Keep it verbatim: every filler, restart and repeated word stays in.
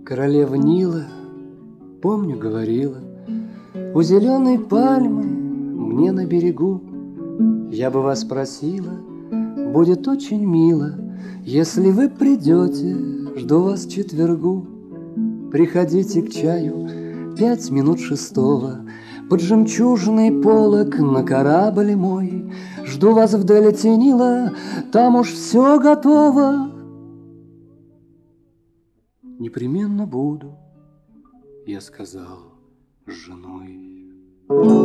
Королева Нила, помню, говорила, у зеленой пальмы мне на берегу я бы вас просила, будет очень мило, если вы придете, жду вас четвергу. Приходите к чаю пять минут шестого, под жемчужный полог на корабль мой. Жду вас в дельте Нила, там уж все готово. Непременно буду, я сказал с женой.